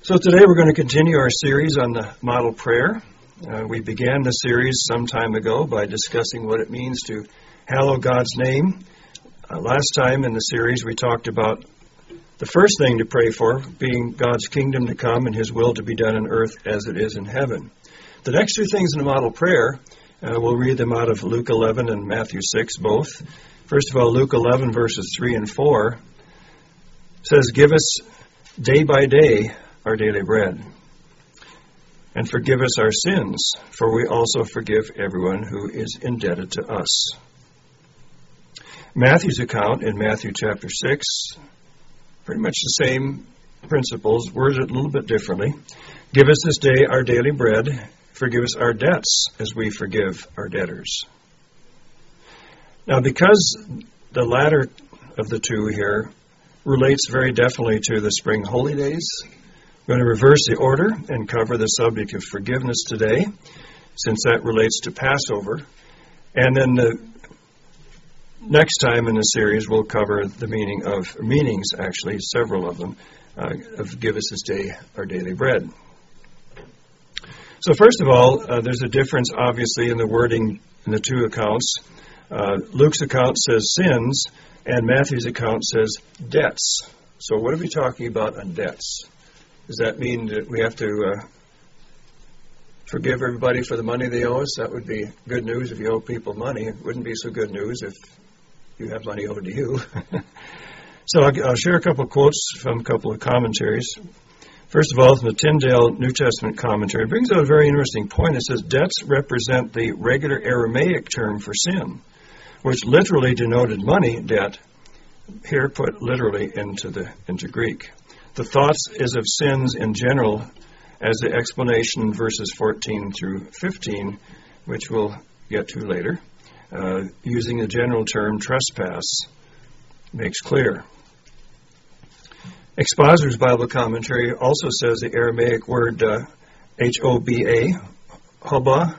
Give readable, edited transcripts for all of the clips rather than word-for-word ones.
So today we're going to continue our series on the model prayer. We began the series some time ago by discussing what it means to hallow God's name. Last time in the series we talked about the first thing to pray for being God's kingdom to come and His will to be done on earth as it is in heaven. The next two things in the model prayer, we'll read them out of Luke 11 and Matthew 6 both. First of all, Luke 11 verses 3 and 4 says, "Give us day by day our daily bread, and forgive us our sins, for we also forgive everyone who is indebted to us." Matthew's account in Matthew chapter 6, pretty much the same principles, worded a little bit differently. "Give us this day our daily bread, forgive us our debts as we forgive our debtors." Now, because the latter of the two here relates very definitely to the spring holy days, I'm going to reverse the order and cover the subject of forgiveness today, since that relates to Passover. And then the next time in the series, we'll cover the meanings, several of them, of "Give us this day our daily bread." So first of all, there's a difference, obviously, in the wording in the two accounts. Luke's account says sins, and Matthew's account says debts. So what are we talking about on debts? Does that mean that we have to forgive everybody for the money they owe us? That would be good news if you owe people money. It wouldn't be so good news if you have money owed to you. So I'll share a couple of quotes from a couple of commentaries. First of all, from the Tyndale New Testament commentary, it brings out a very interesting point. It says, "Debts represent the regular Aramaic term for sin, which literally denoted money, debt, here put literally into Greek. The thoughts is of sins in general, as the explanation in verses 14 through 15, which we'll get to later, using the general term trespass, makes clear." Expositor's Bible Commentary also says the Aramaic word H-O-B-A, hobah,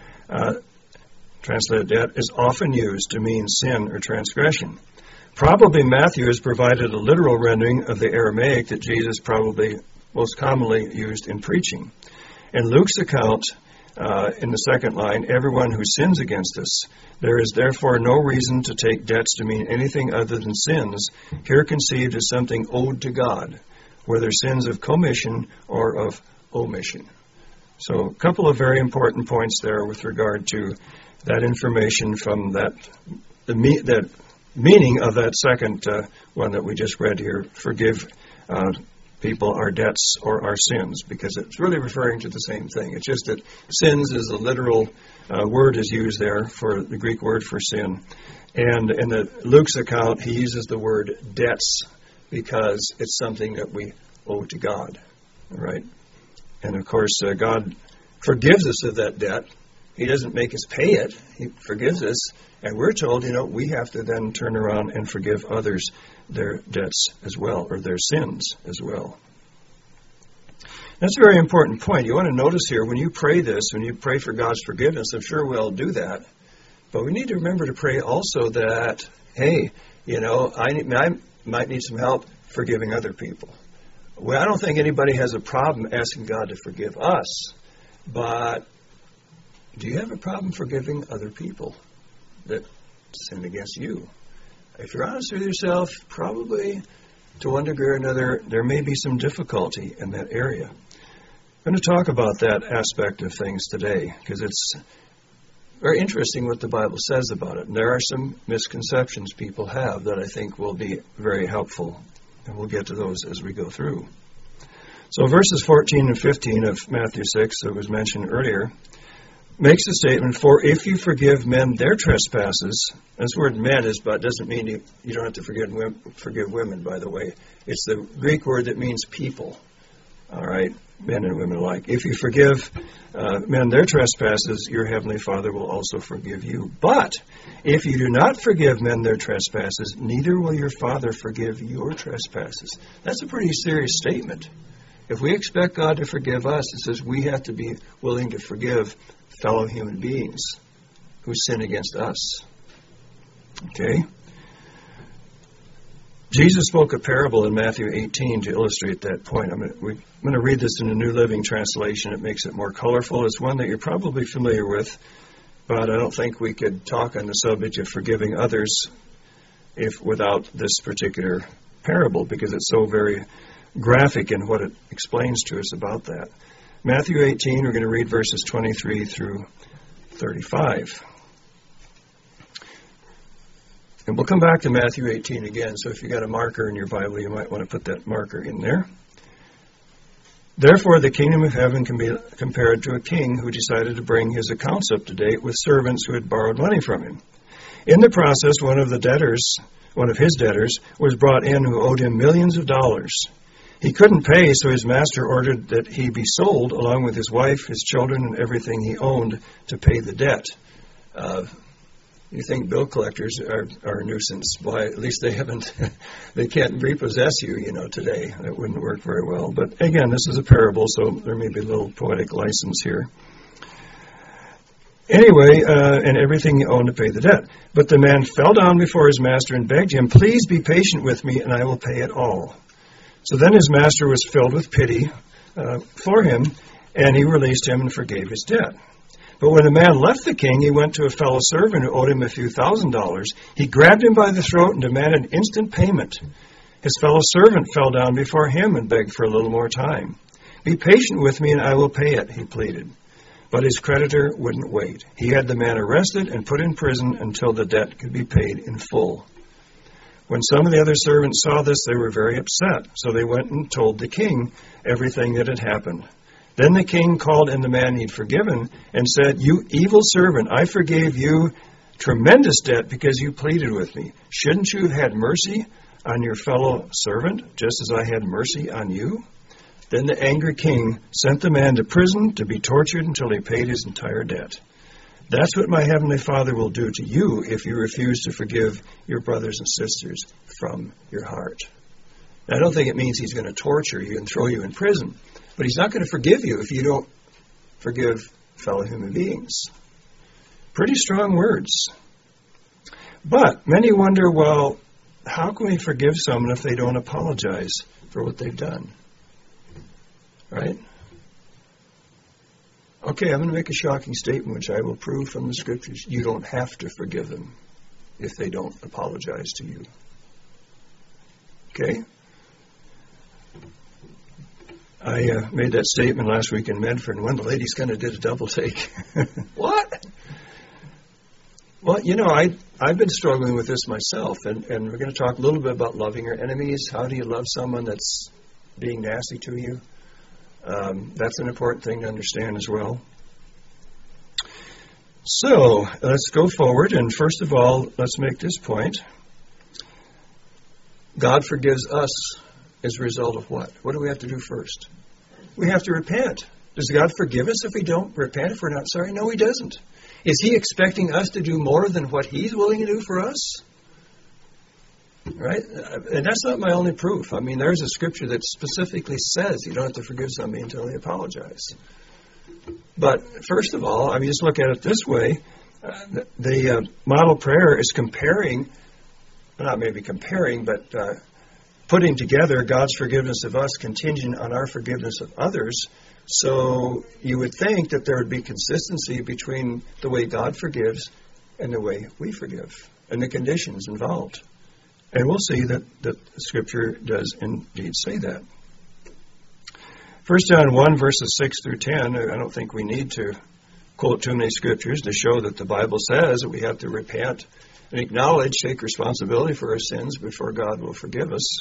translated debt, is often used to mean sin or transgression. Probably Matthew has provided a literal rendering of the Aramaic that Jesus probably most commonly used in preaching. In Luke's account, in the second line, "Everyone who sins against us, there is therefore no reason to take debts to mean anything other than sins, here conceived as something owed to God, whether sins of commission or of omission." So a couple of very important points there with regard to that information from that meaning of that second one that we just read here, "Forgive people our debts or our sins," because it's really referring to the same thing. It's just that sins is the literal word is used there for the Greek word for sin. And in Luke's account, he uses the word debts because it's something that we owe to God. All right? And of course, God forgives us of that debt. He doesn't make us pay it. He forgives us. And we're told, we have to then turn around and forgive others their debts as well, or their sins as well. That's a very important point. You want to notice here, when you pray this, when you pray for God's forgiveness, I'm sure we'll do that. But we need to remember to pray also that, hey, I might need some help forgiving other people. Well, I don't think anybody has a problem asking God to forgive us. But do you have a problem forgiving other people that sin against you? If you're honest with yourself, probably to one degree or another, there may be some difficulty in that area. I'm going to talk about that aspect of things today because it's very interesting what the Bible says about it. And there are some misconceptions people have that I think will be very helpful. And we'll get to those as we go through. So verses 14 and 15 of Matthew 6 that was mentioned earlier makes a statement, "For if you forgive men their trespasses," this word "men" doesn't mean you don't have to forgive women, by the way. It's the Greek word that means people. All right, men and women alike. "If you forgive men their trespasses, your heavenly Father will also forgive you. But if you do not forgive men their trespasses, neither will your Father forgive your trespasses." That's a pretty serious statement. If we expect God to forgive us, it says we have to be willing to forgive fellow human beings who sin against us. Okay? Jesus spoke a parable in Matthew 18 to illustrate that point. I'm going to read this in the New Living Translation. It makes it more colorful. It's one that you're probably familiar with, but I don't think we could talk on the subject of forgiving others without this particular parable, because it's so very graphic in what it explains to us about that. Matthew 18, we're going to read verses 23 through 35. And we'll come back to Matthew 18 again, so if you got a marker in your Bible, you might want to put that marker in there. Therefore, the kingdom of heaven can be compared to a king who decided to bring his accounts up to date with servants who had borrowed money from him. In the process, one of his debtors, was brought in who owed him millions of dollars. He couldn't pay, so his master ordered that he be sold along with his wife, his children, and everything he owned to pay the debt. You think bill collectors are a nuisance? Why, at least they can't repossess you, today. That wouldn't work very well. But again, this is a parable, so there may be a little poetic license here. Anyway, and everything he owned to pay the debt. But the man fell down before his master and begged him, "Please be patient with me, and I will pay it all." So then his master was filled with pity for him, and he released him and forgave his debt. But when the man left the king, he went to a fellow servant who owed him a few $1,000s. He grabbed him by the throat and demanded instant payment. His fellow servant fell down before him and begged for a little more time. "Be patient with me and I will pay it," he pleaded. But his creditor wouldn't wait. He had the man arrested and put in prison until the debt could be paid in full. When some of the other servants saw this, they were very upset. So they went and told the king everything that had happened. Then the king called in the man he'd forgiven and said, "You evil servant, I forgave you tremendous debt because you pleaded with me. Shouldn't you have had mercy on your fellow servant, just as I had mercy on you?" Then the angry king sent the man to prison to be tortured until he paid his entire debt. That's what my heavenly Father will do to you if you refuse to forgive your brothers and sisters from your heart. Now, I don't think it means he's going to torture you and throw you in prison, but he's not going to forgive you if you don't forgive fellow human beings. Pretty strong words. But many wonder, well, how can we forgive someone if they don't apologize for what they've done? Right? Okay, I'm going to make a shocking statement, which I will prove from the Scriptures. You don't have to forgive them if they don't apologize to you. Okay? I made that statement last week in Medford, and one of the ladies kind of did a double take. What? Well, I've been struggling with this myself, and we're going to talk a little bit about loving your enemies. How do you love someone that's being nasty to you? That's an important thing to understand as well. So, let's go forward, and first of all, let's make this point. God forgives us as a result of what? What do we have to do first? We have to repent. Does God forgive us if we don't repent, if we're not sorry? No, He doesn't. Is He expecting us to do more than what He's willing to do for us? Right? And that's not my only proof. I mean, there's a scripture that specifically says you don't have to forgive somebody until they apologize. But first of all, just look at it this way. The model prayer is comparing, not maybe comparing, but putting together God's forgiveness of us contingent on our forgiveness of others. So you would think that there would be consistency between the way God forgives and the way we forgive and the conditions involved. And we'll see that the Scripture does indeed say that. 1 John 1, verses 6 through 10, I don't think we need to quote too many Scriptures to show that the Bible says that we have to repent and acknowledge, take responsibility for our sins before God will forgive us.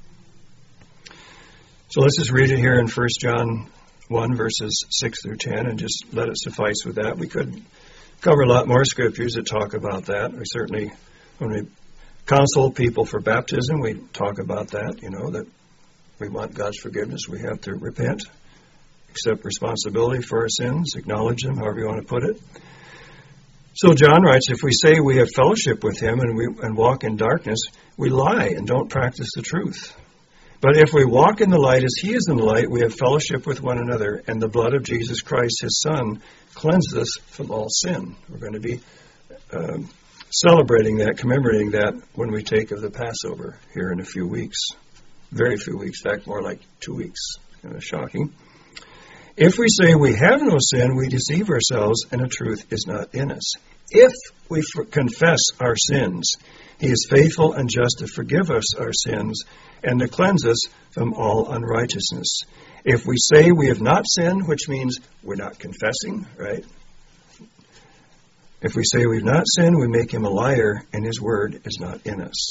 So let's just read it here in 1 John 1, verses 6 through 10, and just let it suffice with that. We could cover a lot more Scriptures that talk about that. We certainly, when we counsel people for baptism, we talk about that, that we want God's forgiveness. We have to repent, accept responsibility for our sins, acknowledge them, however you want to put it. So John writes, if we say we have fellowship with Him and walk in darkness, we lie and don't practice the truth. But if we walk in the light as He is in the light, we have fellowship with one another, and the blood of Jesus Christ, His Son, cleanses us from all sin. We're going to be celebrating that, commemorating that when we take of the Passover here in a few weeks. Very few weeks, in fact, more like 2 weeks. Kind of shocking. If we say we have no sin, we deceive ourselves, and the truth is not in us. If we confess our sins, He is faithful and just to forgive us our sins and to cleanse us from all unrighteousness. If we say we have not sinned, which means we're not confessing, right? If we say we've not sinned, we make Him a liar, and His word is not in us.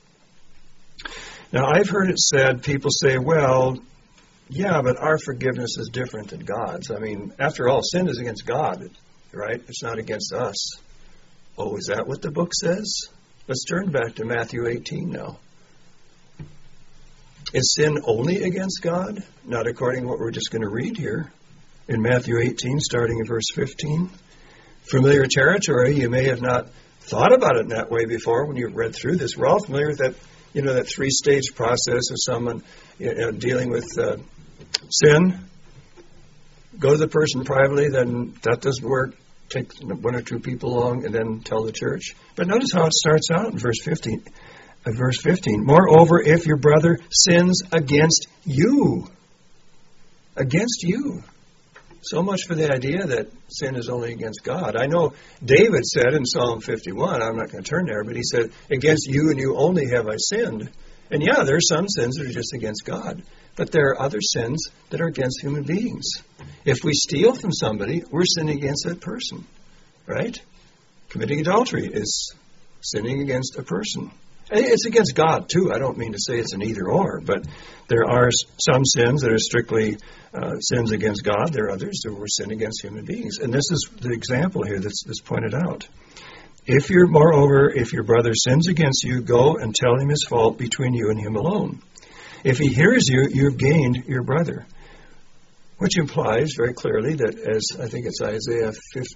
Now, I've heard it said, people say, well, yeah, but our forgiveness is different than God's. I mean, after all, sin is against God, right? It's not against us. Oh, is that what the book says? Let's turn back to Matthew 18 now. Is sin only against God? Not according to what we're just going to read here in Matthew 18, starting in verse 15. Familiar territory, you may have not thought about it in that way before when you've read through this. We're all familiar with that, that three-stage process of someone dealing with sin. Go to the person privately, then that doesn't work. Take one or two people along and then tell the church. But notice how it starts out in verse 15. Moreover, if your brother sins against you. So much for the idea that sin is only against God. I know David said in Psalm 51, I'm not going to turn there, but he said, against you and you only have I sinned. And yeah, there are some sins that are just against God. But there are other sins that are against human beings. If we steal from somebody, we're sinning against that person, right? Committing adultery is sinning against a person. It's against God, too. I don't mean to say it's an either-or, but there are some sins that are strictly sins against God. There are others that were sin against human beings. And this is the example here that's pointed out. Moreover, if your brother sins against you, go and tell him his fault between you and him alone. If he hears you, you've gained your brother. Which implies very clearly that, as I think it's Isaiah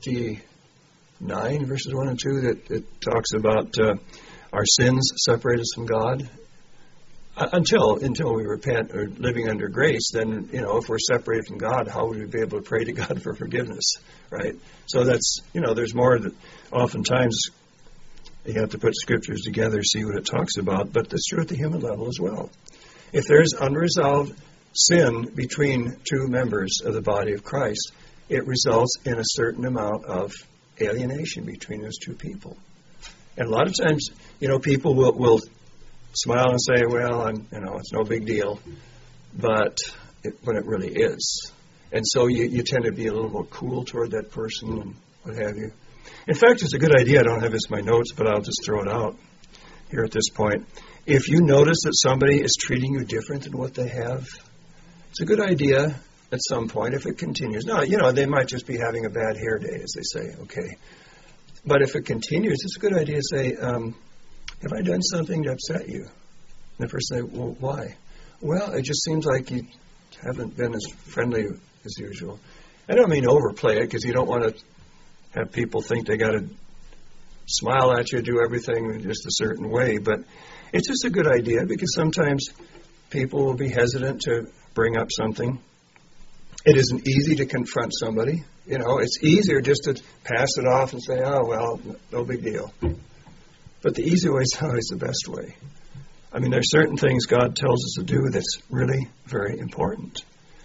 59, verses 1 and 2, that it talks about our sins separate us from God. Until we repent or living under grace, then, if we're separated from God, how would we be able to pray to God for forgiveness, right? So that's, there's more that oftentimes you have to put scriptures together, see what it talks about, but it's true at the human level as well. If there's unresolved sin between two members of the body of Christ, it results in a certain amount of alienation between those two people. And a lot of times, people will smile and say, well, it's no big deal, but when it really is. And so you tend to be a little more cool toward that person and what have you. In fact, it's a good idea. I don't have this in my notes, but I'll just throw it out here at this point. If you notice that somebody is treating you different than what they have, it's a good idea at some point if it continues. Now, they might just be having a bad hair day, as they say, okay. But if it continues, it's a good idea to say, have I done something to upset you? And the person say, well, why? Well, it just seems like you haven't been as friendly as usual. I don't mean overplay it, because you don't want to have people think they got to smile at you, do everything just a certain way. But it's just a good idea, because sometimes people will be hesitant to bring up something. It isn't easy to confront somebody. It's easier just to pass it off and say, oh, well, no big deal. But the easy way is always the best way. I mean, there are certain things God tells us to do that's really very important.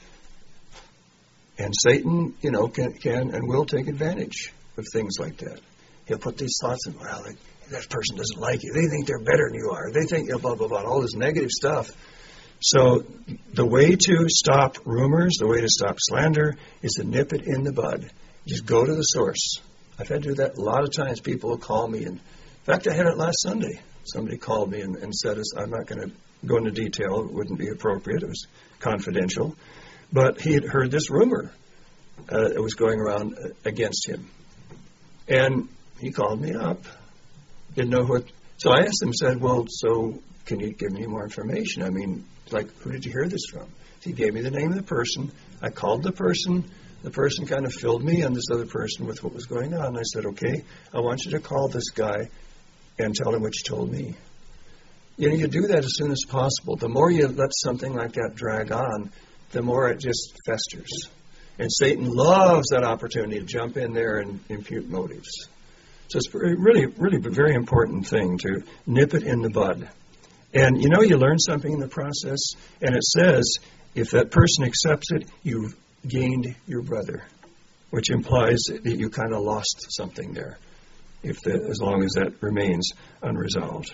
And Satan, can and will take advantage of things like that. He'll put these thoughts in, well, that person doesn't like you. They think they're better than you are. They think, blah, blah, blah, all this negative stuff. So the way to stop rumors, the way to stop slander, is to nip it in the bud. Just go to the source. I've had to do that a lot of times. People will call me. In fact, I had it last Sunday. Somebody called me and said, I'm not going to go into detail. It wouldn't be appropriate. It was confidential. But he had heard this rumor that was going around against him. And he called me up. Didn't know what. So I asked him, said, well, so can you give me more information? I mean, who did you hear this from? He gave me the name of the person. I called the person. The person kind of filled me and this other person with what was going on. And I said, okay, I want you to call this guy and tell him what you told me. You do that as soon as possible. The more you let something like that drag on, the more it just festers. And Satan loves that opportunity to jump in there and impute motives. So it's really a very important thing to nip it in the bud. And you learn something in the process, and it says, if that person accepts it, you've gained your brother, which implies that you kind of lost something there, as long as that remains unresolved.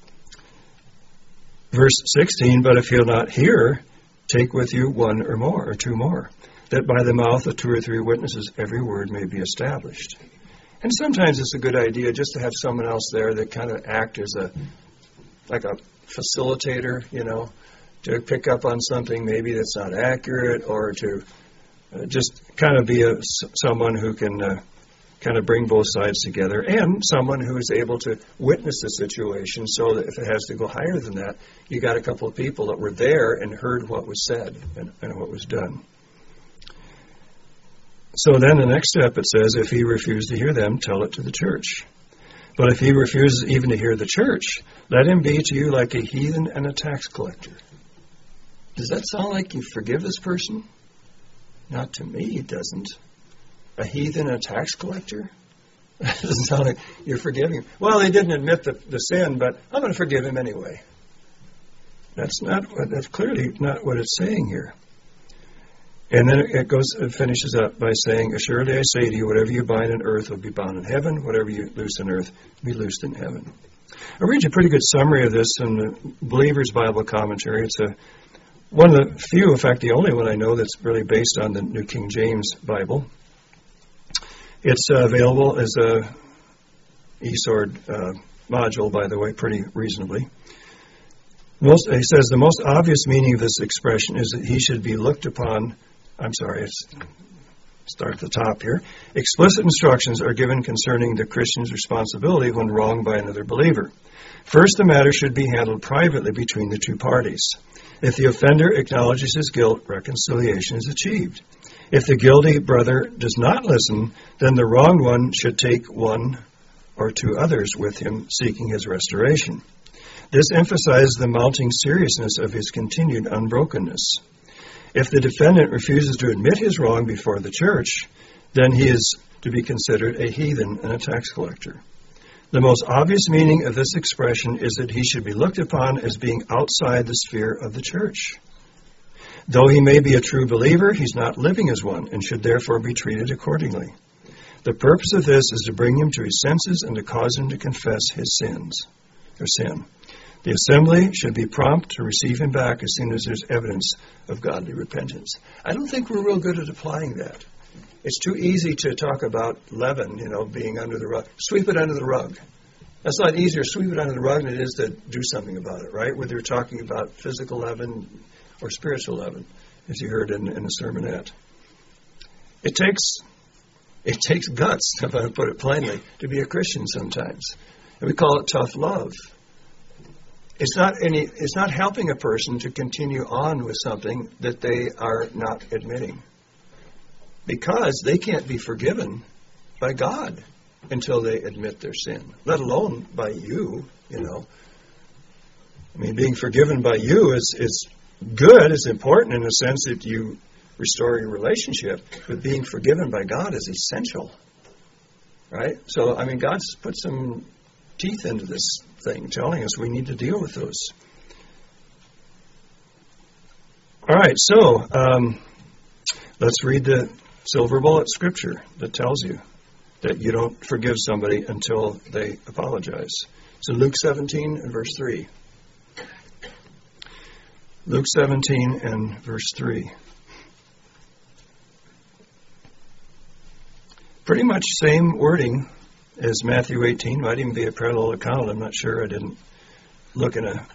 Verse 16, but if he'll not hear, take with you one or more, or two more, that by the mouth of two or three witnesses every word may be established. And sometimes it's a good idea just to have someone else there that kind of act as like a facilitator, to pick up on something maybe that's not accurate, or to just kind of be someone who can kind of bring both sides together, and someone who is able to witness the situation, so that if it has to go higher than that, you got a couple of people that were there and heard what was said and what was done. So then the next step, it says, if he refused to hear them, tell it to the church. But if he refuses even to hear the church, let him be to you like a heathen and a tax collector. Does that sound like you forgive this person? Not to me, it doesn't. A heathen and a tax collector? It doesn't sound like you're forgiving him. Well, they didn't admit the sin, but I'm going to forgive him anyway. That's clearly not what it's saying here. And then it finishes up by saying, assuredly I say to you, whatever you bind on earth will be bound in heaven, whatever you loose on earth will be loosed in heaven. I read you a pretty good summary of this in the Believer's Bible Commentary. It's one of the few, in fact the only one I know, that's really based on the New King James Bible. It's available as a eSword module, by the way, pretty reasonably. He says the most obvious meaning of this expression is that he should be looked upon. Start at the top here. Explicit instructions are given concerning the Christian's responsibility when wronged by another believer. First, the matter should be handled privately between the two parties. If the offender acknowledges his guilt, reconciliation is achieved. If the guilty brother does not listen, then the wronged one should take one or two others with him, seeking his restoration. This emphasizes the mounting seriousness of his continued unbrokenness. If the defendant refuses to admit his wrong before the church, then he is to be considered a heathen and a tax collector. The most obvious meaning of this expression is that he should be looked upon as being outside the sphere of the church. Though he may be a true believer, he's not living as one and should therefore be treated accordingly. The purpose of this is to bring him to his senses and to cause him to confess his sin. The assembly should be prompt to receive him back as soon as there's evidence of godly repentance. I don't think we're real good at applying that. It's too easy to talk about leaven, being under the rug. Sweep it under the rug. That's a lot easier to sweep it under the rug than it is to do something about it, right? Whether you're talking about physical leaven or spiritual leaven, as you heard in the sermonette. It takes guts, if I put it plainly, to be a Christian sometimes. And we call it tough love. It's not helping a person to continue on with something that they are not admitting, because they can't be forgiven by God until they admit their sin, let alone by you, being forgiven by you is good, it's important in the sense that you restore your relationship, but being forgiven by God is essential, right? So, God's put some teeth into this thing, telling us we need to deal with those. All right, so let's read the silver bullet scripture that tells you that you don't forgive somebody until they apologize. So Luke 17 and verse 3. Luke 17 and verse 3. Pretty much same wording as Matthew 18. Might even be a parallel account. I'm not sure. I didn't look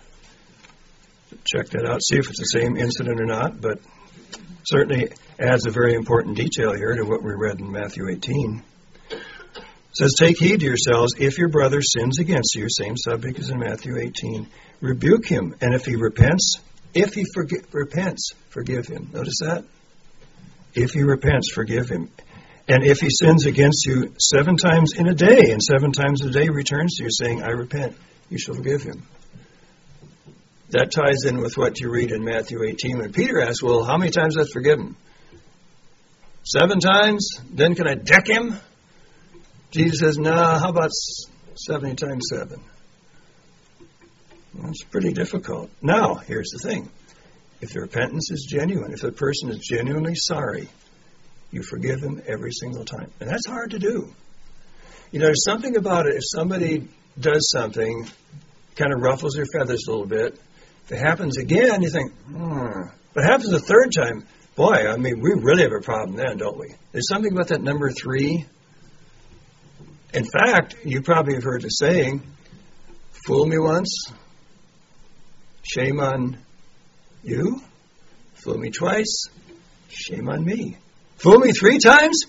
check that out, see if it's the same incident or not, but certainly adds a very important detail here to what we read in Matthew 18. It says, take heed to yourselves, if your brother sins against you, same subject as in Matthew 18, rebuke him, and if he repents, forgive him. Notice that? If he repents, forgive him. And if he sins against you 7 times in a day, and 7 times a day returns to you saying, I repent, you shall forgive him. That ties in with what you read in Matthew 18 when Peter asks, well, how many times I've forgiven? 7 times? Then can I deck him? Jesus says, nah, how about 70 times 7? Well, it's pretty difficult. Now, here's the thing. If the repentance is genuine, if the person is genuinely sorry, you forgive them every single time. And that's hard to do. You know, there's something about it. If somebody does something, kind of ruffles their feathers a little bit, if it happens again, you think, But it happens a third time, boy, I mean, we really have a problem then, don't we? There's something about that number 3. In fact, you probably have heard the saying, fool me once, shame on you. Fool me twice, shame on me. Fool me 3 times?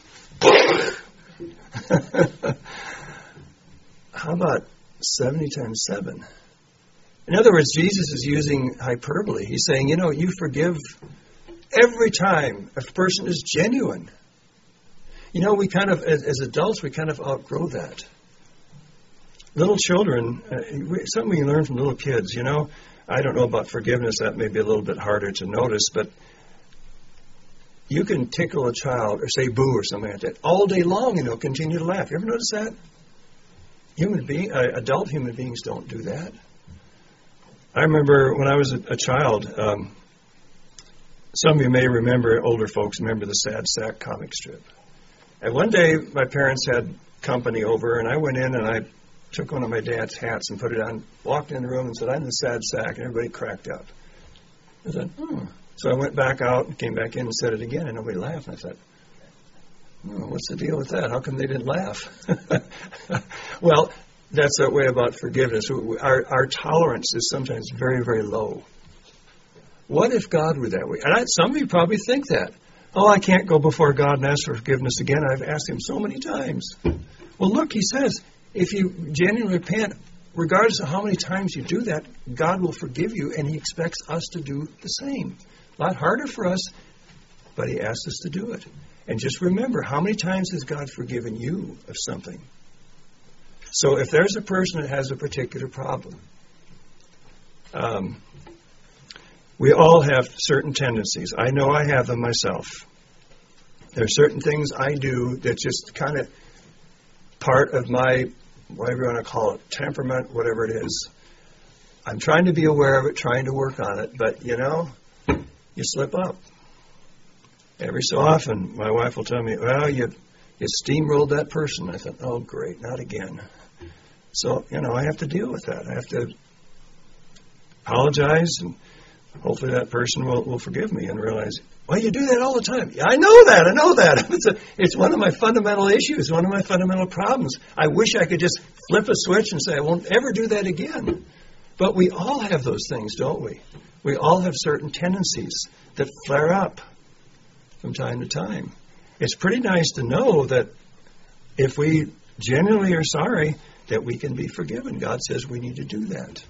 How about 70 times 7? In other words, Jesus is using hyperbole. He's saying, you know, you forgive every time a person is genuine. You know, we kind of, as adults, we kind of outgrow that. Little children, something we learn from little kids, you know. I don't know about forgiveness. That may be a little bit harder to notice, but you can tickle a child or say boo or something like that all day long and they'll continue to laugh. You ever notice that? Adult human beings don't do that. I remember when I was a child, some of you may remember, older folks remember the Sad Sack comic strip. And one day my parents had company over and I went in and I took one of my dad's hats and put it on, walked in the room and said, I'm the Sad Sack, and everybody cracked up. I said, So I went back out and came back in and said it again, and nobody laughed. And I thought, what's the deal with that? How come they didn't laugh? Well, that's that way about forgiveness. Our tolerance is sometimes very, very low. What if God were that way? And some of you probably think that. Oh, I can't go before God and ask for forgiveness again. I've asked him so many times. Well, look, he says, if you genuinely repent, regardless of how many times you do that, God will forgive you, and he expects us to do the same. A lot harder for us, but he asks us to do it. And just remember, how many times has God forgiven you of something? So if there's a person that has a particular problem, we all have certain tendencies. I know I have them myself. There are certain things I do that just kind of part of my, whatever you want to call it, temperament, whatever it is. I'm trying to be aware of it, trying to work on it, but, you know, you slip up. Every so often, my wife will tell me, well, you steamrolled that person. I thought, oh, great, not again. So, you know, I have to deal with that. I have to apologize, and hopefully that person will forgive me and realize, well, you do that all the time. Yeah, I know that. It's one of my fundamental issues, one of my fundamental problems. I wish I could just flip a switch and say, I won't ever do that again. But we all have those things, don't we? We all have certain tendencies that flare up from time to time. It's pretty nice to know that if we genuinely are sorry, that we can be forgiven. God says we need to do that.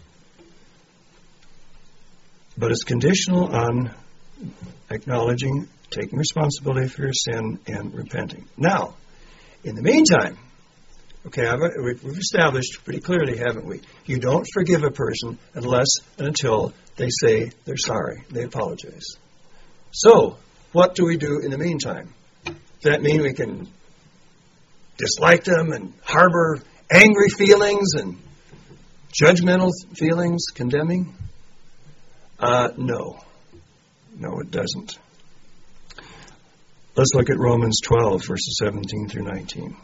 But it's conditional on acknowledging, taking responsibility for your sin, and repenting. Now, in the meantime, okay, we've established pretty clearly, haven't we? You don't forgive a person unless and until they say they're sorry, they apologize. So, what do we do in the meantime? Does that mean we can dislike them and harbor angry feelings and judgmental feelings, condemning? No. No, it doesn't. Let's look at Romans 12, verses 17 through 19.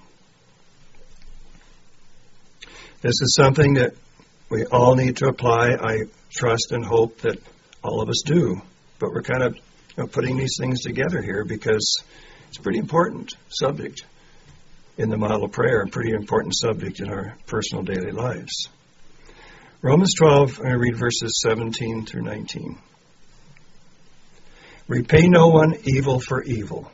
This is something that we all need to apply. I trust and hope that all of us do. But we're kind of putting these things together here because it's a pretty important subject in the model prayer, a pretty important subject in our personal daily lives. Romans 12, I read verses 17 through 19. Repay no one evil for evil.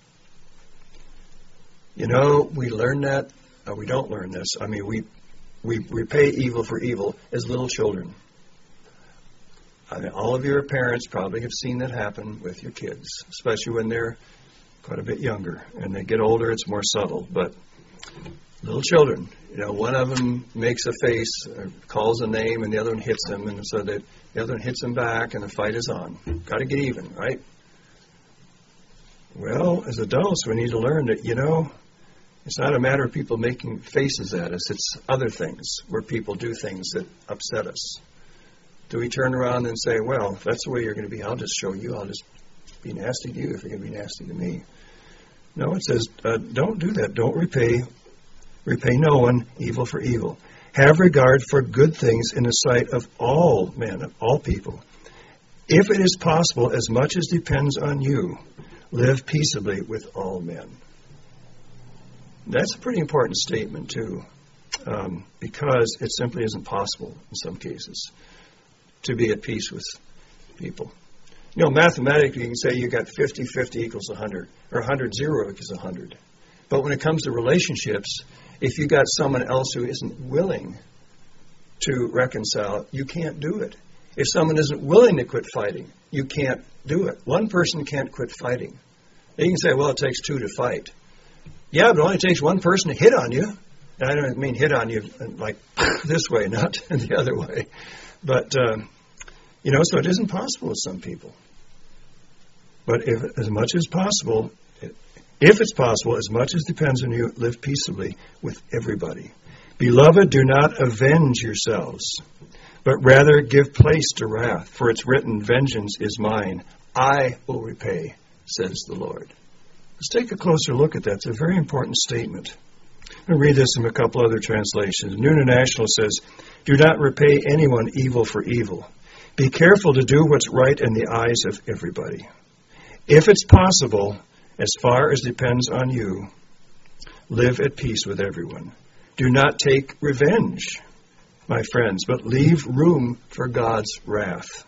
You know, we learn that, we don't learn this. I mean, we repay evil for evil as little children. I mean, all of your parents probably have seen that happen with your kids, especially when they're quite a bit younger. And they get older, it's more subtle. But little children, you know, one of them makes a face, calls a name, and the other one hits them, and so that the other one hits them back, and the fight is on. Got to get even, right? Well, as adults, we need to learn that, you know, It's not a matter of people making faces at us. It's other things where people do things that upset us. Do we turn around and say, well, if that's the way you're going to be, I'll just show you. I'll just be nasty to you if you're going to be nasty to me. No, it says, don't do that. Don't repay no one evil for evil. Have regard for good things in the sight of all men, of all people. If it is possible, as much as depends on you, live peaceably with all men. That's a pretty important statement, too, because it simply isn't possible in some cases to be at peace with people. You know, mathematically, you can say you got 50 equals 100, or 100 equals 100. But when it comes to relationships, if you got someone else who isn't willing to reconcile, you can't do it. If someone isn't willing to quit fighting, you can't do it. One person can't quit fighting. You can say, well, it takes two to fight. Yeah, but it only takes one person to hit on you. And I don't mean hit on you like this way, not the other way. But, so it isn't possible with some people. But if it's possible, as much as depends on you, live peaceably with everybody. Beloved, do not avenge yourselves, but rather give place to wrath. For it's written, vengeance is mine. I will repay, says the Lord. Let's take a closer look at that. It's a very important statement. I'm going to read this in a couple other translations. New International says, do not repay anyone evil for evil. Be careful to do what's right in the eyes of everybody. If it's possible, as far as depends on you, live at peace with everyone. Do not take revenge, my friends, but leave room for God's wrath.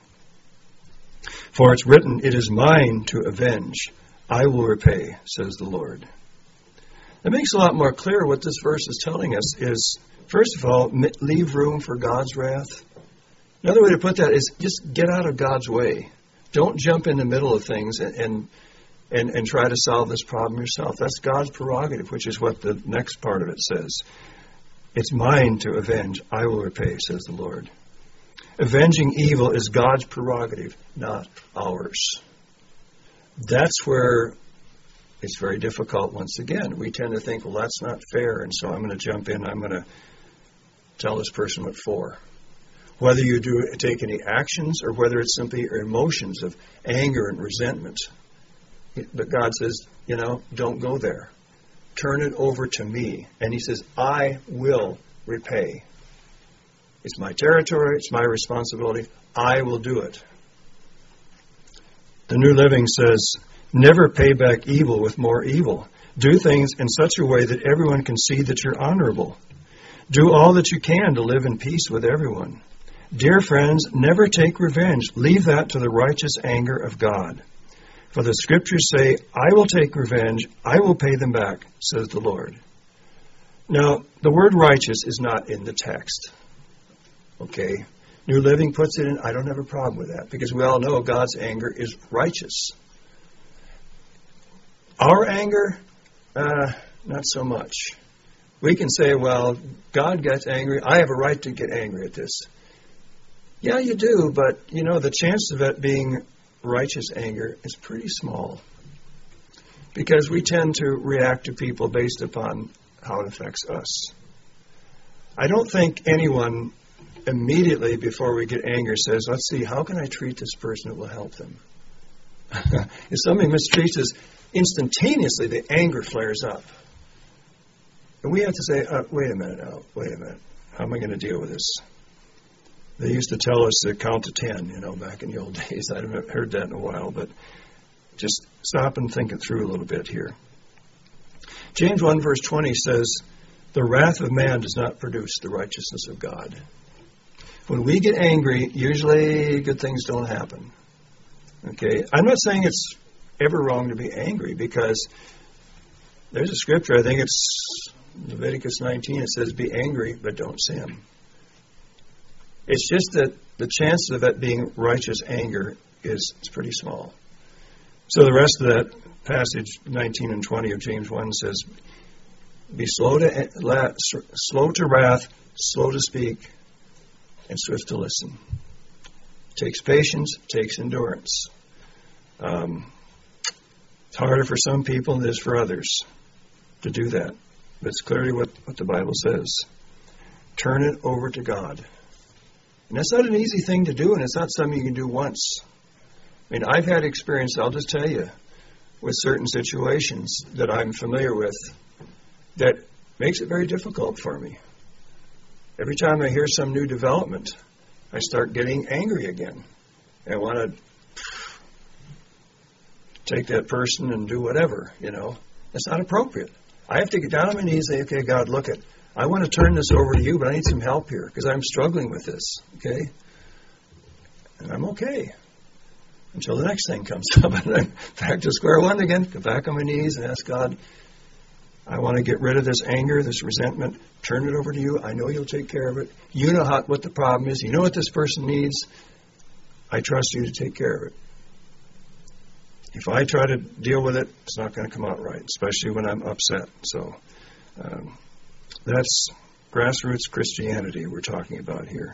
For it's written, it is mine to avenge. I will repay, says the Lord. It makes a lot more clear what this verse is telling us is, first of all, leave room for God's wrath. Another way to put that is just get out of God's way. Don't jump in the middle of things and try to solve this problem yourself. That's God's prerogative, which is what the next part of it says. It's mine to avenge. I will repay, says the Lord. Avenging evil is God's prerogative, not ours. That's where it's very difficult once again. We tend to think, well, that's not fair, and so I'm going to jump in. I'm going to tell this person what for. Whether you take any actions or whether it's simply your emotions of anger and resentment. But God says, don't go there. Turn it over to me. And he says, I will repay. It's my territory. It's my responsibility. I will do it. The New Living says, never pay back evil with more evil. Do things in such a way that everyone can see that you're honorable. Do all that you can to live in peace with everyone. Dear friends, never take revenge. Leave that to the righteous anger of God. For the Scriptures say, I will take revenge. I will pay them back, says the Lord. Now, the word righteous is not in the text. Okay? New Living puts it in. I don't have a problem with that because we all know God's anger is righteous. Our anger, not so much. We can say, well, God gets angry. I have a right to get angry at this. Yeah, you do, but, the chance of it being righteous anger is pretty small because we tend to react to people based upon how it affects us. I don't think anyone immediately before we get angry says, let's see, how can I treat this person that will help them? If somebody mistreats us, instantaneously the anger flares up. And we have to say, wait a minute. How am I going to deal with this? They used to tell us to count to 10, back in the old days. I haven't heard that in a while, but just stop and think it through a little bit here. James 1 verse 20 says, the wrath of man does not produce the righteousness of God. When we get angry, usually good things don't happen. Okay, I'm not saying it's ever wrong to be angry because there's a scripture, I think it's Leviticus 19, it says, be angry, but don't sin. It's just that the chances of it being righteous anger is pretty small. So the rest of that passage, 19 and 20 of James 1 says, be slow to wrath, slow to speak, and swift to listen. Takes patience, takes endurance. It's harder for some people than it is for others to do that. but it's clearly what the Bible says. Turn it over to God. And that's not an easy thing to do, and it's not something you can do once. I mean, I've had experience, I'll just tell you, with certain situations that I'm familiar with that makes it very difficult for me. Every time I hear some new development, I start getting angry again. I want to take that person and do whatever, That's not appropriate. I have to get down on my knees and say, okay, God, look it. I want to turn this over to you, but I need some help here because I'm struggling with this, okay? And I'm okay until the next thing comes up. And I'm back to square one again, go back on my knees and ask God, I want to get rid of this anger, this resentment, turn it over to you. I know you'll take care of it. You know what the problem is. You know what this person needs. I trust you to take care of it. If I try to deal with it, it's not going to come out right, especially when I'm upset. So that's grassroots Christianity we're talking about here.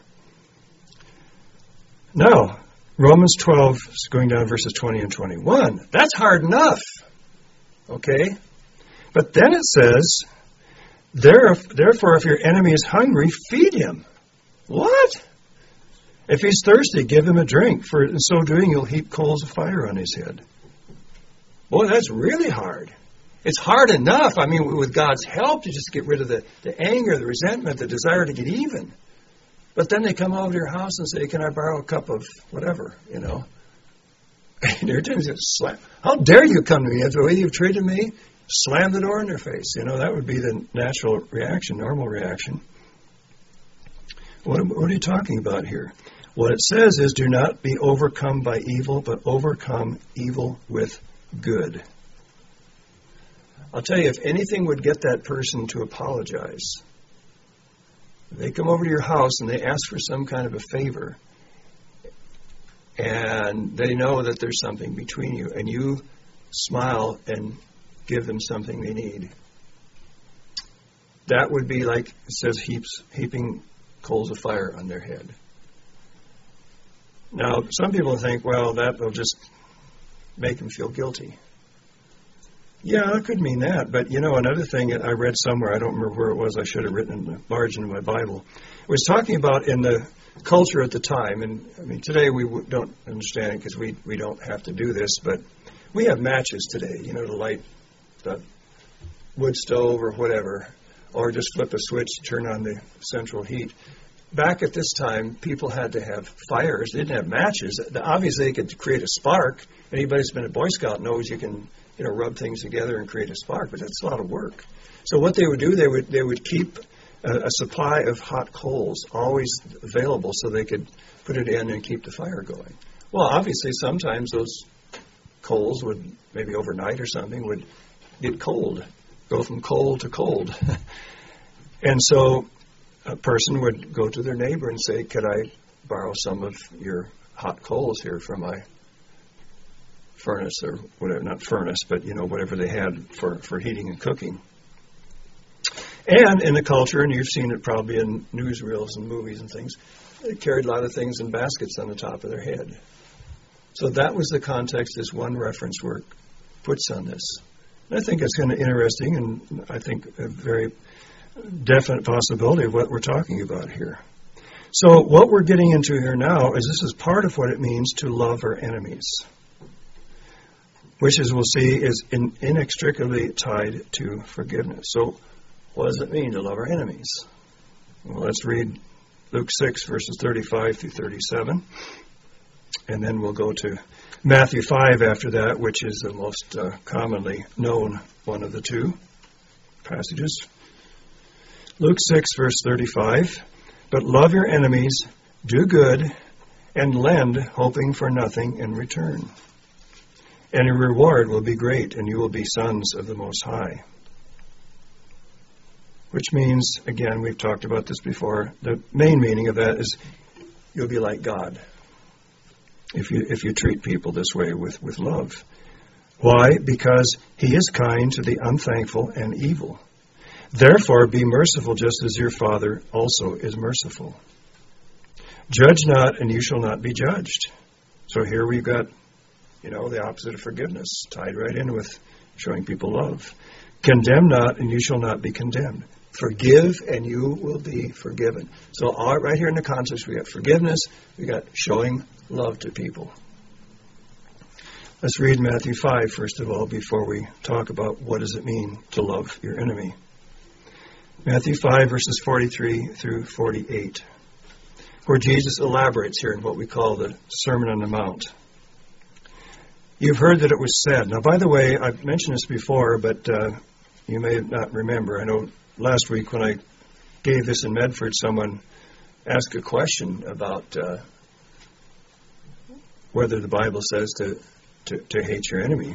Now, Romans 12, going down verses 20 and 21. That's hard enough. Okay? But then it says, therefore, if your enemy is hungry, feed him. What? If he's thirsty, give him a drink, for in so doing you'll heap coals of fire on his head. Boy, that's really hard. It's hard enough, with God's help, to just get rid of the anger, the resentment, the desire to get even. But then they come over to your house and say, can I borrow a cup of whatever, And your tendency to slap. How dare you come to me after the way you've treated me? Slam the door in their face. That would be the natural reaction, normal reaction. What are you talking about here? What it says is, do not be overcome by evil, but overcome evil with good. I'll tell you, if anything would get that person to apologize, they come over to your house and they ask for some kind of a favor, and they know that there's something between you, and you smile and give them something they need. That would be like, it says, heaping coals of fire on their head. Now, some people think, well, that will just make them feel guilty. Yeah, it could mean that. But, another thing that I read somewhere, I don't remember where it was, I should have written in the margin of my Bible, it was talking about in the culture at the time, and today we don't understand it because we don't have to do this, but we have matches today, to light the wood stove or whatever, or just flip a switch, turn on the central heat. Back at this time, people had to have fires. They didn't have matches. Obviously, they could create a spark. Anybody who's been a Boy Scout knows you can, rub things together and create a spark, but that's a lot of work. So what they would do, they would keep a supply of hot coals always available so they could put it in and keep the fire going. Well, obviously, sometimes those coals would, maybe overnight or something, would get cold, go from cold to cold. And so a person would go to their neighbor and say, could I borrow some of your hot coals here from my furnace or whatever, not furnace, but, whatever they had for heating and cooking. And in the culture, and you've seen it probably in newsreels and movies and things, they carried a lot of things in baskets on the top of their head. So that was the context this one reference work puts on this. And I think it's kind of interesting, and I think a very definite possibility of what we're talking about here. So what we're getting into here now is this is part of what it means to love our enemies, which, as we'll see, is inextricably tied to forgiveness. So what does it mean to love our enemies? Well, let's read Luke 6, verses 35 through 37. And then we'll go to Matthew 5 after that, which is the most commonly known one of the two passages. Luke 6, verse 35. But love your enemies, do good, and lend, hoping for nothing in return. And your reward will be great, and you will be sons of the Most High. Which means, again, we've talked about this before, the main meaning of that is you'll be like God if you treat people this way with love. Why? Because He is kind to the unthankful and evil. Therefore, be merciful just as your Father also is merciful. Judge not, and you shall not be judged. So here we've got, the opposite of forgiveness, tied right in with showing people love. Condemn not, and you shall not be condemned. Forgive, and you will be forgiven. So right here in the context, we got forgiveness, we got showing love to people. Let's read Matthew 5, first of all, before we talk about what does it mean to love your enemy. Matthew 5, verses 43 through 48, where Jesus elaborates here in what we call the Sermon on the Mount. You've heard that it was said. Now, by the way, I've mentioned this before, but you may not remember. I know last week when I gave this in Medford, someone asked a question about whether the Bible says to hate your enemy.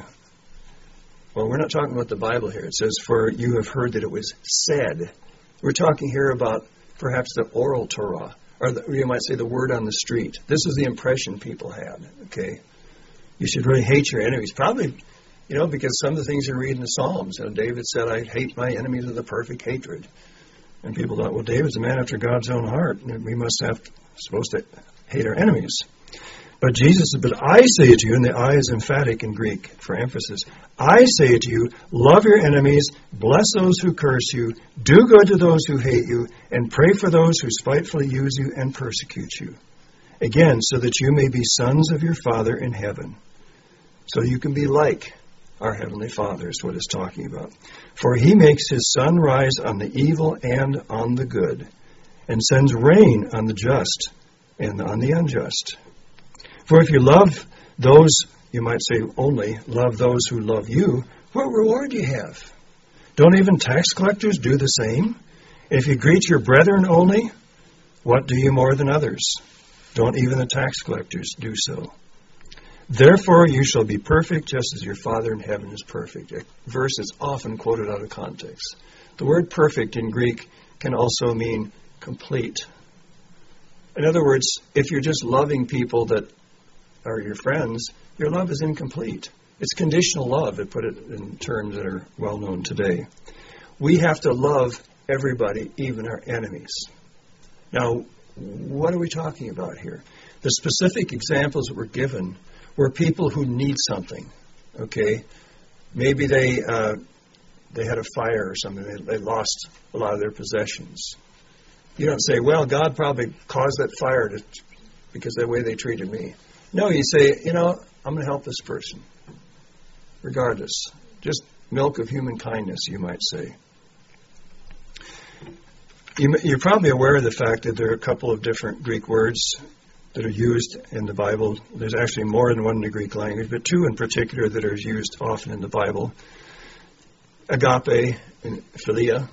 Well, we're not talking about the Bible here. It says, for you have heard that it was said. We're talking here about perhaps the oral Torah, or you might say the word on the street. This is the impression people had, okay? You should really hate your enemies. Probably, because some of the things you read in the Psalms. David said, I hate my enemies with a perfect hatred. And people thought, well, David's a man after God's own heart. And we supposed to hate our enemies. But Jesus said, but I say to you, and the I is emphatic in Greek for emphasis, I say to you, love your enemies, bless those who curse you, do good to those who hate you, and pray for those who spitefully use you and persecute you. Again, so that you may be sons of your Father in heaven. So you can be like our Heavenly Father is what it's talking about. For he makes his sun rise on the evil and on the good, and sends rain on the just and on the unjust. For if you love those, you might say only, love those who love you, what reward do you have? Don't even tax collectors do the same? If you greet your brethren only, what do you more than others? Don't even the tax collectors do so? Therefore you shall be perfect, just as your Father in heaven is perfect. A verse is often quoted out of context. The word perfect in Greek can also mean complete. In other words, if you're just loving people that are your friends, your love is incomplete. It's conditional love, to put it in terms that are well known today. We have to love everybody, even our enemies. Now, what are we talking about here? The specific examples that were given were people who need something, okay? Maybe they had a fire or something. They lost a lot of their possessions. You don't say, well, God probably caused that fire because of the way they treated me. No, you say, I'm going to help this person, regardless. Just milk of human kindness, you might say. You're probably aware of the fact that there are a couple of different Greek words that are used in the Bible. There's actually more than one in the Greek language, but two in particular that are used often in the Bible. Agape and philia,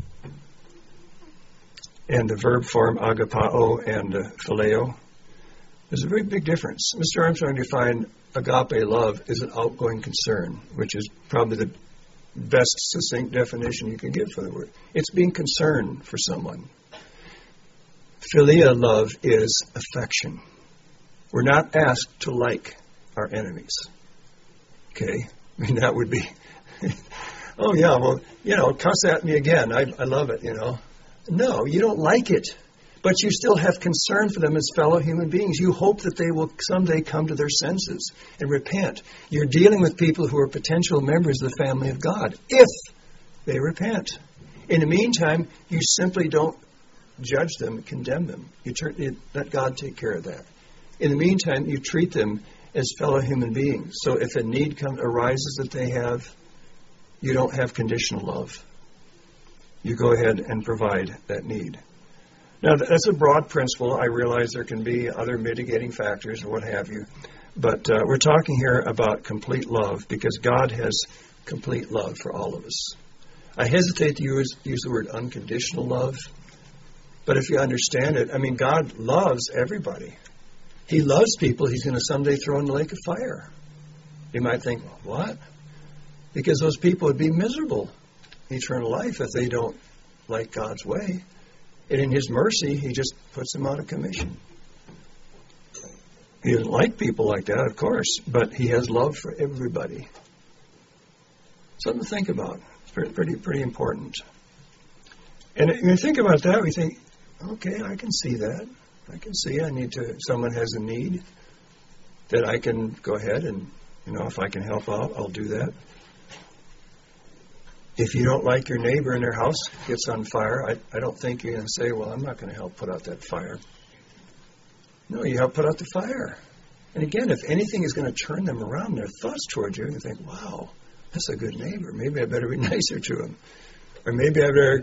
and the verb form agapao and phileo. There's a very big difference. Mr. Armstrong defined agape love as an outgoing concern, which is probably the best succinct definition you can give for the word. It's being concerned for someone. Philia love is affection. We're not asked to like our enemies. Okay? I mean, that would be, oh yeah, well, cuss at me again. I love it, No, you don't like it. But you still have concern for them as fellow human beings. You hope that they will someday come to their senses and repent. You're dealing with people who are potential members of the family of God, if they repent. In the meantime, you simply don't judge them, condemn them. You let God take care of that. In the meantime, you treat them as fellow human beings. So if a need arises that they have, you don't have conditional love. You go ahead and provide that need. Now, that's a broad principle. I realize there can be other mitigating factors or what have you. But we're talking here about complete love because God has complete love for all of us. I hesitate to use the word unconditional love. But if you understand it, God loves everybody. He loves people he's going to someday throw in the lake of fire. You might think, what? Because those people would be miserable in eternal life if they don't like God's way. And in his mercy, he just puts them out of commission. He doesn't like people like that, of course, but he has love for everybody. Something to think about. It's pretty important. And when you think about that, we think, okay, I can see that. I can see someone has a need that I can go ahead and, if I can help out, I'll do that. If you don't like your neighbor and their house gets on fire, I don't think you're going to say, well, I'm not going to help put out that fire. No, you help put out the fire. And again, if anything is going to turn them around, their thoughts towards you, you think, wow, that's a good neighbor. Maybe I better be nicer to him. Or maybe I better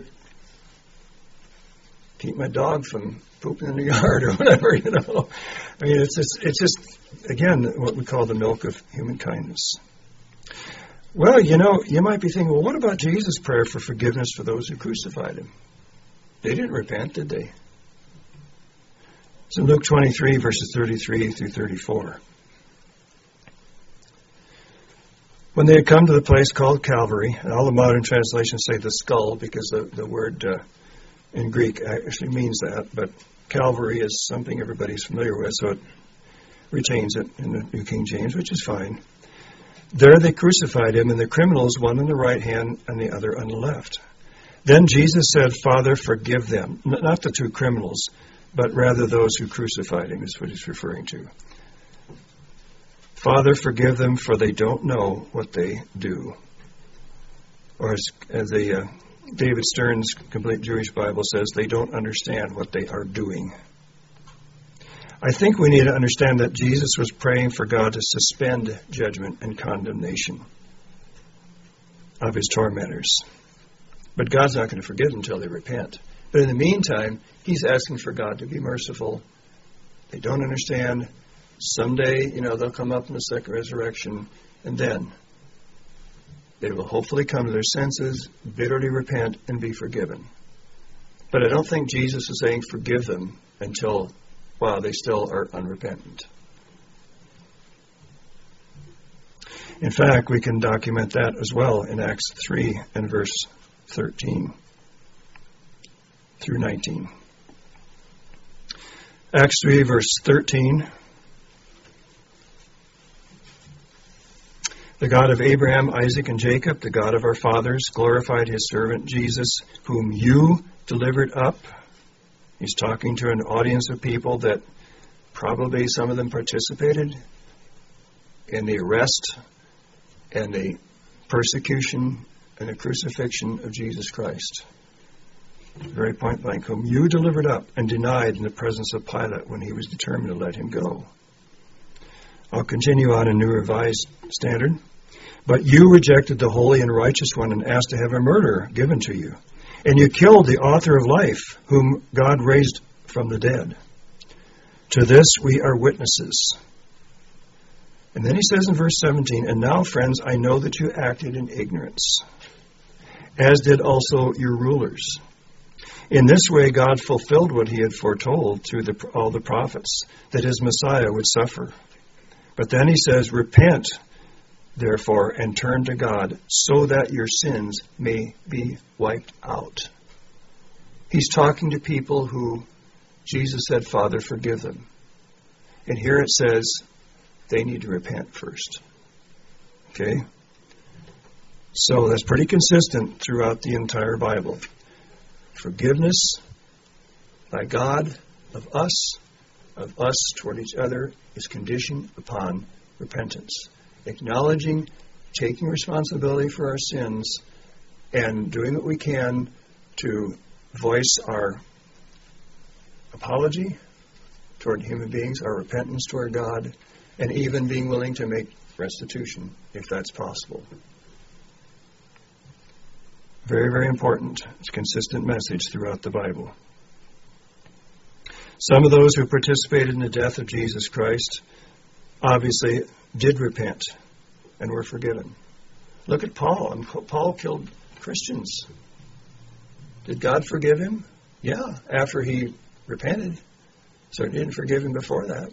keep my dog from pooping in the yard or whatever, you know. I mean, it's just, again, what we call the milk of human kindness. Well, you know, you might be thinking, well, what about Jesus' prayer for forgiveness for those who crucified him? They didn't repent, did they? It's in Luke 23, verses 33 through 34. When they had come to the place called Calvary, and all the modern translations say the skull, because the word in Greek actually means that, but Calvary is something everybody's familiar with, so it retains it in the New King James, which is fine. There they crucified him, and the criminals, one on the right hand and the other on the left. Then Jesus said, Father, forgive them. Not the two criminals, but rather those who crucified him is what he's referring to. Father, forgive them, for they don't know what they do. Or as David Stern's Complete Jewish Bible says, they don't understand what they are doing. I think we need to understand that Jesus was praying for God to suspend judgment and condemnation of his tormentors. But God's not going to forgive them until they repent. But in the meantime, he's asking for God to be merciful. They don't understand. Someday, they'll come up in the second resurrection, and then they will hopefully come to their senses, bitterly repent, and be forgiven. But I don't think Jesus is saying forgive them until while they still are unrepentant. In fact, we can document that as well in Acts 3 and verse 13 through 19. Acts 3 verse 13. The God of Abraham, Isaac, and Jacob, the God of our fathers, glorified his servant Jesus, whom you delivered up. He's talking to an audience of people that probably some of them participated in the arrest and the persecution and the crucifixion of Jesus Christ. Very point blank, whom you delivered up and denied in the presence of Pilate when he was determined to let him go. I'll continue on in New Revised Standard. But you rejected the holy and righteous one and asked to have a murderer given to you. And you killed the author of life, whom God raised from the dead. To this we are witnesses. And then he says in verse 17, and now, friends, I know that you acted in ignorance, as did also your rulers. In this way God fulfilled what he had foretold through all the prophets, that his Messiah would suffer. But then he says, repent, therefore, and turn to God, so that your sins may be wiped out. He's talking to people who Jesus said, Father, forgive them. And here it says they need to repent first. Okay? So that's pretty consistent throughout the entire Bible. Forgiveness by God of us toward each other is conditioned upon repentance. Acknowledging, taking responsibility for our sins, and doing what we can to voice our apology toward human beings, our repentance toward God, and even being willing to make restitution if that's possible. Very, very important. It's a consistent message throughout the Bible. Some of those who participated in the death of Jesus Christ obviously did repent and were forgiven. Look at Paul. Paul killed Christians. Did God forgive him? Yeah, after he repented. So he didn't forgive him before that.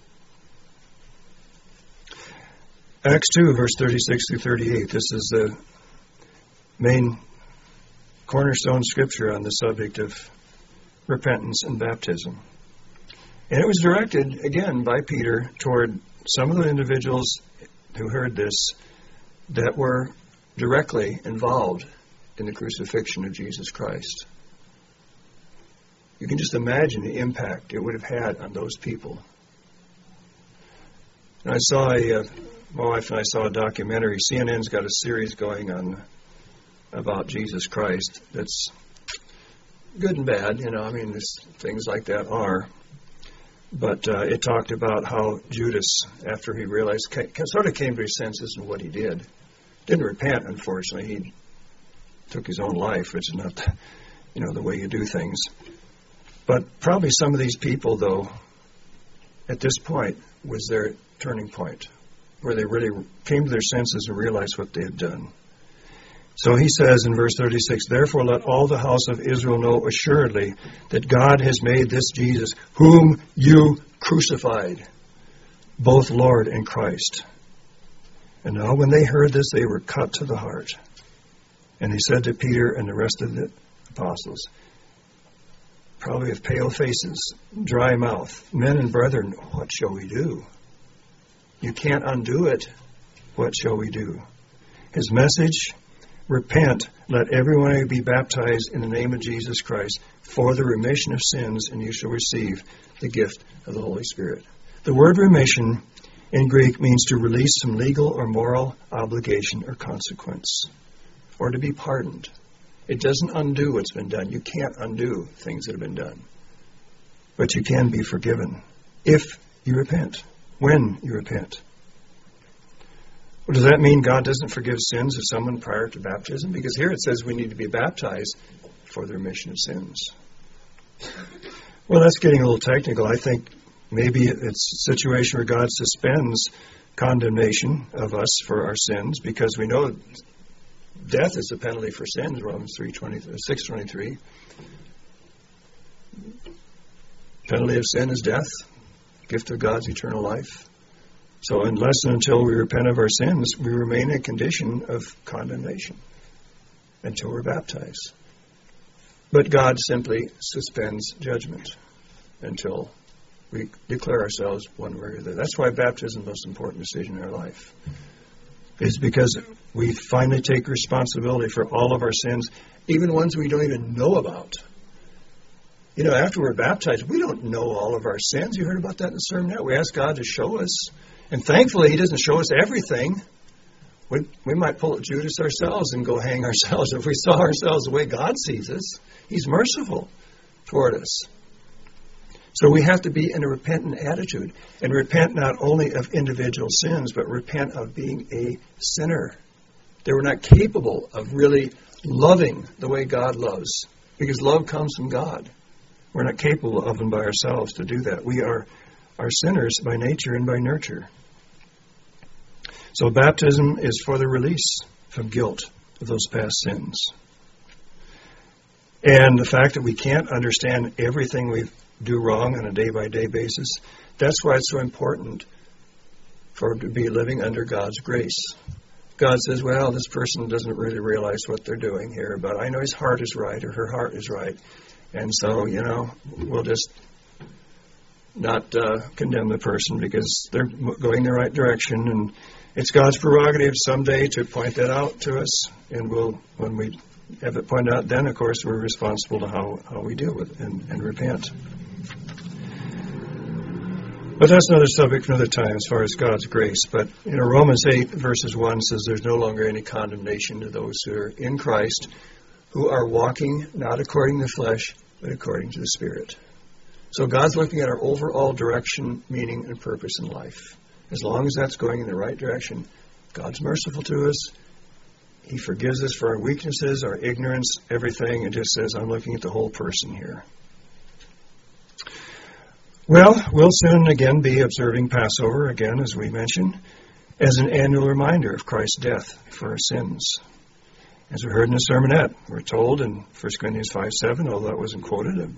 Acts 2, verse 36 through 38. This is the main cornerstone scripture on the subject of repentance and baptism. And it was directed, again, by Peter toward some of the individuals who heard this that were directly involved in the crucifixion of Jesus Christ. You can just imagine the impact it would have had on those people. And my wife and I saw a documentary. CNN's got a series going on about Jesus Christ that's good and bad, there's things like that are. But it talked about how Judas, after he realized, sort of came to his senses in what he did. Didn't repent, unfortunately. He took his own life, which is not, the way you do things. But probably some of these people, though, at this point, was their turning point, where they really came to their senses and realized what they had done. So he says in verse 36, "Therefore let all the house of Israel know assuredly that God has made this Jesus, whom you crucified, both Lord and Christ." And now when they heard this, they were cut to the heart. And he said to Peter and the rest of the apostles, probably with pale faces, dry mouth, "Men and brethren, what shall we do?" You can't undo it. What shall we do? His message, repent, let everyone be baptized in the name of Jesus Christ for the remission of sins, and you shall receive the gift of the Holy Spirit. The word remission in Greek means to release some legal or moral obligation or consequence, or to be pardoned. It doesn't undo what's been done. You can't undo things that have been done. But you can be forgiven if you repent, when you repent. Well, does that mean God doesn't forgive sins of someone prior to baptism? Because here it says we need to be baptized for the remission of sins. Well, that's getting a little technical. I think maybe it's a situation where God suspends condemnation of us for our sins, because we know death is the penalty for sins, Romans 6:23. Penalty of sin is death. Gift of God's eternal life. So unless and until we repent of our sins, we remain in a condition of condemnation until we're baptized. But God simply suspends judgment until we declare ourselves one way or the other. That's why baptism is the most important decision in our life. It's because we finally take responsibility for all of our sins, even ones we don't even know about. After we're baptized, we don't know all of our sins. You heard about that in the sermon. We ask God to show us. And thankfully, He doesn't show us everything. We might pull at Judas ourselves and go hang ourselves if we saw ourselves the way God sees us. He's merciful toward us. So we have to be in a repentant attitude, and repent not only of individual sins, but repent of being a sinner. That we're not capable of really loving the way God loves, because love comes from God. We're not capable of them by ourselves to do that. We are sinners by nature and by nurture. So baptism is for the release from guilt of those past sins. And the fact that we can't understand everything we do wrong on a day-by-day basis, that's why it's so important to be living under God's grace. God says, well, this person doesn't really realize what they're doing here, but I know his heart is right, or her heart is right. And so, we'll just not condemn the person because they're going the right direction. And it's God's prerogative someday to point that out to us. And when we have it pointed out, then, of course, we're responsible to how we deal with it and repent. But that's another subject for another time as far as God's grace. But Romans 8 verses 1 says there's no longer any condemnation to those who are in Christ, who are walking not according to the flesh, but according to the Spirit. So God's looking at our overall direction, meaning, and purpose in life. As long as that's going in the right direction, God's merciful to us. He forgives us for our weaknesses, our ignorance, everything, and just says, I'm looking at the whole person here. Well, we'll soon again be observing Passover, again, as we mentioned, as an annual reminder of Christ's death for our sins. As we heard in the sermonette, we're told in 1 Corinthians 5:7, although that wasn't quoted,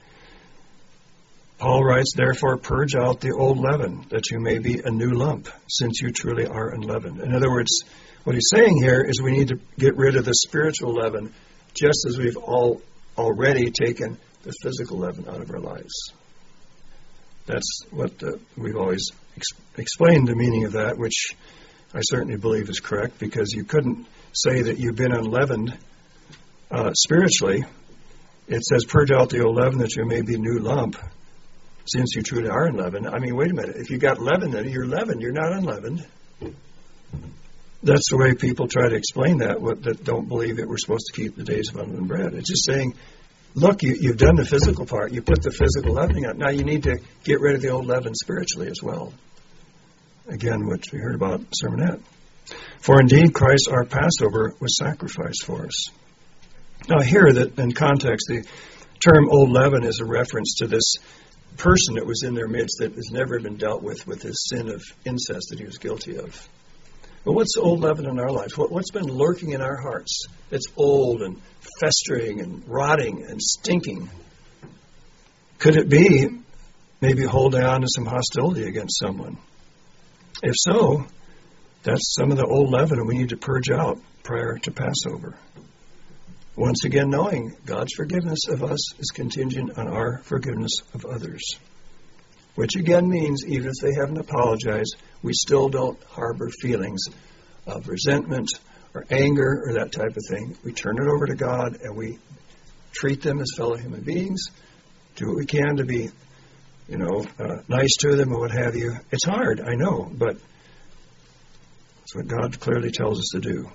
Paul writes, therefore purge out the old leaven, that you may be a new lump, since you truly are unleavened. In other words, what he's saying here is we need to get rid of the spiritual leaven, just as we've already taken the physical leaven out of our lives. That's what we've always explained the meaning of that, which I certainly believe is correct, because you couldn't say that you've been unleavened spiritually. It says, purge out the old leaven that you may be a new lump, since you truly are unleavened. I mean, wait a minute. If you got leaven, then you're leavened. You're not unleavened. That's the way people try to explain that don't believe that we're supposed to keep the days of unleavened bread. It's just saying, look, you've done the physical part. You put the physical leavening out. Now you need to get rid of the old leaven spiritually as well. Again, what we heard about in the sermonette. For indeed, Christ our Passover was sacrificed for us. Now here, that in context, the term old leaven is a reference to this person that was in their midst that has never been dealt with his sin of incest that he was guilty of. But what's old leaven in our lives? What's been lurking in our hearts that's old and festering and rotting and stinking? Could it be maybe holding on to some hostility against someone? If so, that's some of the old leaven and we need to purge out prior to Passover. Once again, knowing God's forgiveness of us is contingent on our forgiveness of others. Which again means even if they haven't apologized, we still don't harbor feelings of resentment or anger or that type of thing. We turn it over to God and we treat them as fellow human beings, do what we can to be, nice to them or what have you. It's hard, I know, but it's what God clearly tells us to do.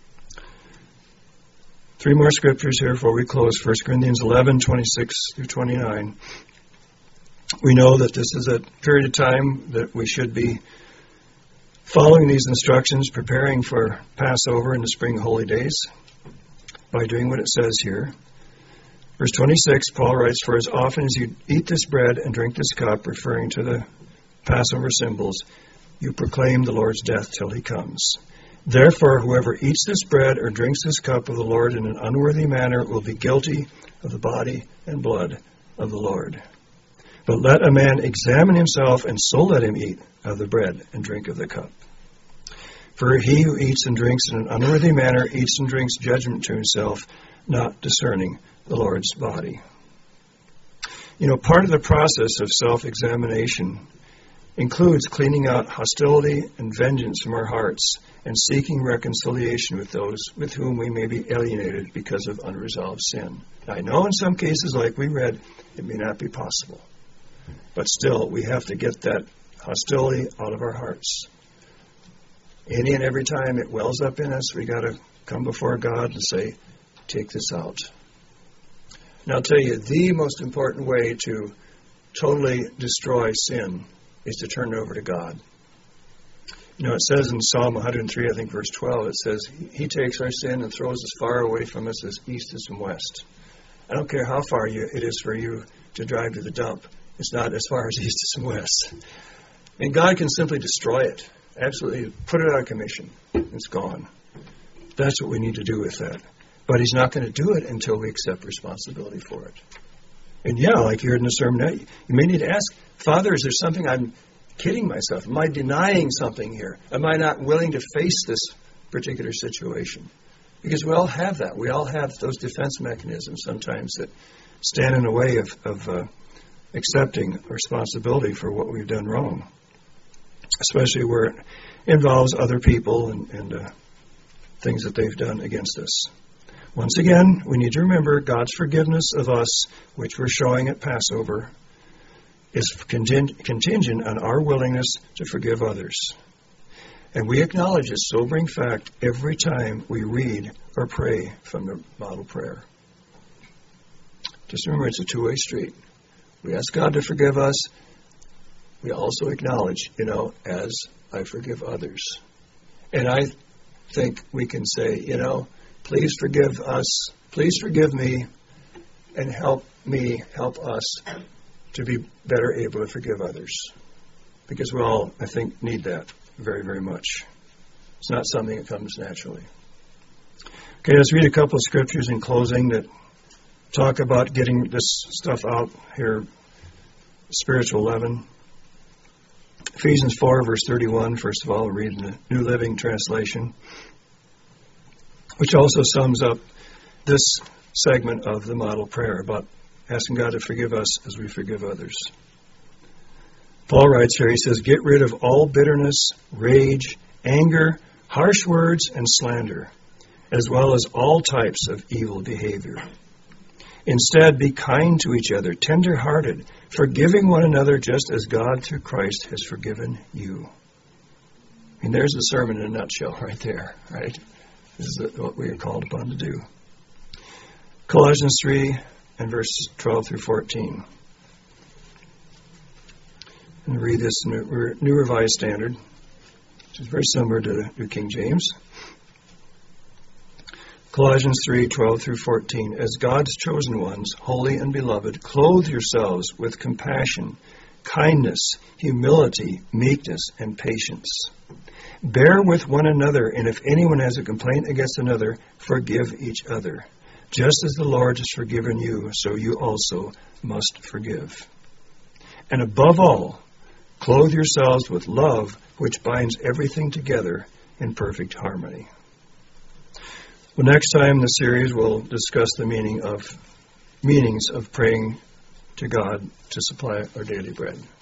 3 more scriptures here before we close. 1 Corinthians 11, 26 through 29. We know that this is a period of time that we should be following these instructions, preparing for Passover and the spring holy days by doing what it says here. Verse 26, Paul writes, For as often as you eat this bread and drink this cup, referring to the Passover symbols, you proclaim the Lord's death till he comes. Therefore, whoever eats this bread or drinks this cup of the Lord in an unworthy manner will be guilty of the body and blood of the Lord. But let a man examine himself, and so let him eat of the bread and drink of the cup. For he who eats and drinks in an unworthy manner eats and drinks judgment to himself, not discerning the Lord's body. Part of the process of self-examination includes cleaning out hostility and vengeance from our hearts and seeking reconciliation with those with whom we may be alienated because of unresolved sin. Now, I know in some cases, like we read, it may not be possible. But still, we have to get that hostility out of our hearts. Any and every time it wells up in us, we got to come before God and say, take this out. Now I'll tell you, the most important way to totally destroy sin is to turn it over to God. It says in Psalm 103, I think verse 12, it says, He takes our sin and throws as far away from us as east is from west. I don't care how far it is for you to drive to the dump. It's not as far as east is from west. And God can simply destroy it. Absolutely. Put it out of commission. It's gone. That's what we need to do with that. But He's not going to do it until we accept responsibility for it. And like you heard in the sermon, you may need to ask, Father, is there something I'm kidding myself? Am I denying something here? Am I not willing to face this particular situation? Because we all have that. We all have those defense mechanisms sometimes that stand in the way of accepting responsibility for what we've done wrong, especially where it involves other people and things that they've done against us. Once again, we need to remember God's forgiveness of us, which we're showing at Passover, is contingent on our willingness to forgive others. And we acknowledge this sobering fact every time we read or pray from the model prayer. Just remember, it's a two-way street. We ask God to forgive us. We also acknowledge, as I forgive others. And I think we can say, please forgive us, please forgive me, and help us to be better able to forgive others. Because we all, I think, need that very, very much. It's not something that comes naturally. Okay, let's read a couple of scriptures in closing that talk about getting this stuff out here, spiritual leaven. Ephesians 4, verse 31, first of all, read in the New Living Translation, which also sums up this segment of the model prayer about asking God to forgive us as we forgive others. Paul writes here, he says, get rid of all bitterness, rage, anger, harsh words, and slander, as well as all types of evil behavior. Instead, be kind to each other, And there's a sermon in a nutshell right there, right? This is what we are called upon to do. Colossians 3 and verses 12 through 14. And read this in the New Revised Standard, which is very similar to New King James. Colossians 3, 12 through 14. As God's chosen ones, holy and beloved, clothe yourselves with compassion, kindness, humility, meekness, and patience. Bear with one another, and if anyone has a complaint against another, forgive each other. Just as the Lord has forgiven you, so you also must forgive. And above all, clothe yourselves with love, which binds everything together in perfect harmony. Well, next time in the series, we'll discuss the meanings of praying to God to supply our daily bread.